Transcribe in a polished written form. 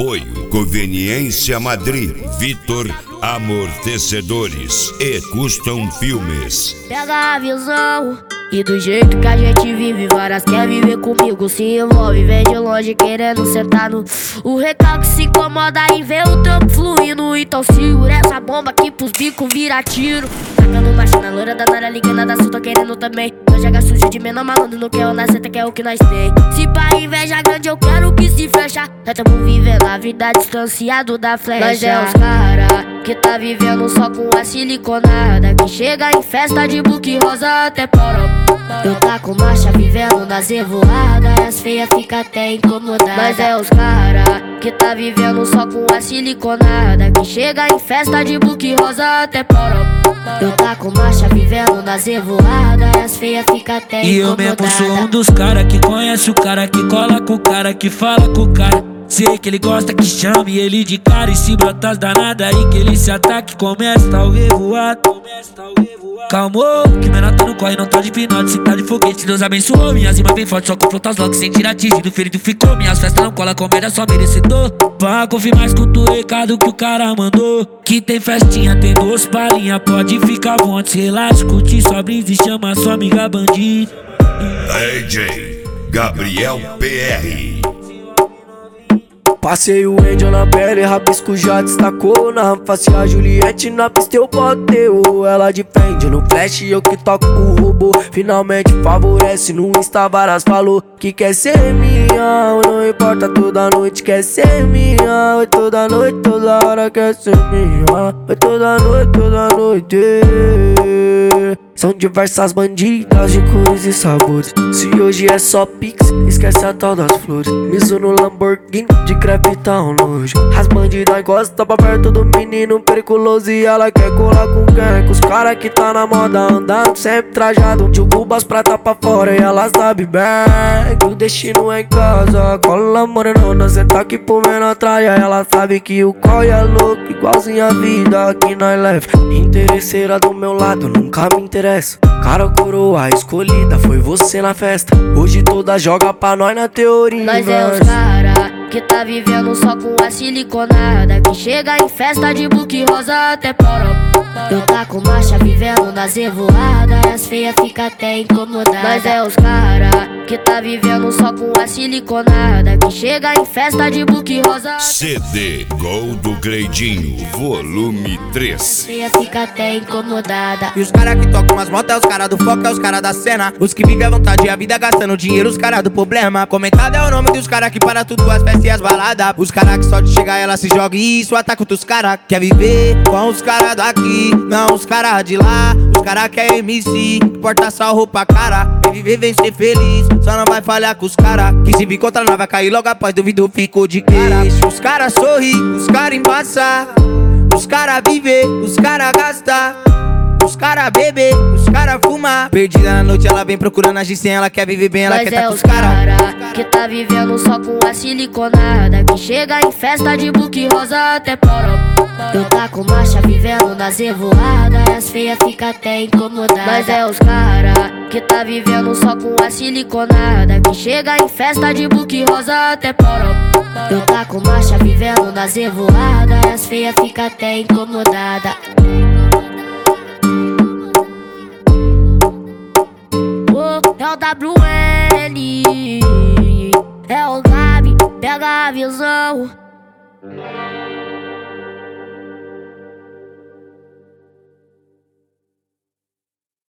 Apoio Conveniência Madrid, Vitor Amortecedores e Custom Filmes. Pega a visão e do jeito que a gente vive, várias quer viver comigo, se envolve, vem de longe querendo sentar no. O recalque se incomoda em ver o trampo fluindo, então segura essa bomba aqui pros bicos vira tiro. Tacando marcha na loira da Nara, ligando da Sul, tô querendo também. Não joga sujo de menor malandro, não quer o na seta, que é o que nós tem. Se pra inveja grande eu quero que se fecha. Nós tamo vivendo a vida distanciado da flecha. Nós é os cara que tá vivendo só com a siliconada, que chega em festa de buque rosa até poró. Eu tá com marcha vivendo nas revoadas, as feias fica até incomodadas. Nós é os cara que tá vivendo só com a siliconada, que chega em festa de buque rosa até poró. Eu tá com marcha vivendo nas revoadas, as feias fica até incomodadas. E eu mesmo sou um dos cara que conhece o cara, que cola com o cara, que fala com o cara. Sei que ele gosta que chame ele de cara, e se brotas danada aí que ele se ataque, começa o revoado. Calmou, que menota não corre, não tá de pinote, se tá de foguete, Deus abençoou. Minhas rimas bem fortes, só confronta os locks sem tirar atingido, ferido ficou. Minhas festas não cola, comédia só merecedor. Pra confirmar, escuta o recado que o cara mandou, que tem festinha, tem 2 palhinhas, pode ficar à vontade, relaxa, curte sua brisa e chama sua amiga bandida. DJ Gabriel PR. Passei o Angel na pele, rabisco já destacou. Na face a Juliette, na pista eu botei ela de frente no flash, eu que toco o robô. Finalmente favorece, no Insta várias falou que quer ser minha. Não importa, toda noite quer ser minha. Oi, toda noite, toda hora quer ser minha. Oi, toda noite. São diversas bandidas de cores e sabores. Se hoje é só pix, esquece a tal das flores. Miso no Lamborghini, de crepe tá um nojo. As bandidas gostam pra perto do menino periculoso, e ela quer colar com quem? Com os cara que tá na moda, andando sempre trajado, de cubas prata pra fora, e ela sabe bem que o destino é em casa. Cola morenona, cê tá aqui por menor traia. Ela sabe que o coi é louco, igualzinho a vida que nós leva. Interesseira do meu lado, nunca me interessa. Cara, coroa escolhida, foi você na festa. Hoje toda joga pra nós na teoria. Nós é os cara que tá vivendo só com a siliconada, que chega em festa de buque rosa até poró. Eu tá com marcha vivendo nas revoadas, as feias fica até incomodadas. Nós é os cara que tá vivendo só com a siliconada, que chega em festa de buque rosa. CD Gol do Cleidinho, volume 3. As feias fica até incomodada. E os cara que tocam as motos é os cara do foco, é os cara da cena. Os que vivem à vontade e a vida gastando dinheiro, os cara do problema. Comentado é o nome dos cara que para tudo, as festas e as baladas. Os cara que só de chegar ela se joga e isso ataca outros cara. Quer viver com os cara daqui, não os cara de lá. Os cara que é MC, que porta só roupa cara. Quer viver, vem ser feliz, só não vai falhar com os cara. Que se vir contra nós vai cair logo após, duvido ficou de cara. Os cara sorri, os cara embaça. Os cara vive, os cara gasta. Os cara bebe, os cara fuma. Perdida na noite ela vem procurando agir sem, ela quer viver bem, ela nós quer é tá com os os cara que tá vivendo só com a siliconada, que chega em festa de buque rosa até poró. Eu tá com marcha vivendo nas revoadas, as feias fica até incomodadas. Nós é os cara que tá vivendo só com a siliconada, que chega em festa de buque rosa até poró. Eu tá com marcha vivendo nas revoadas, as feias fica até incomodada. É o WN, é o Gabi, pega a visão.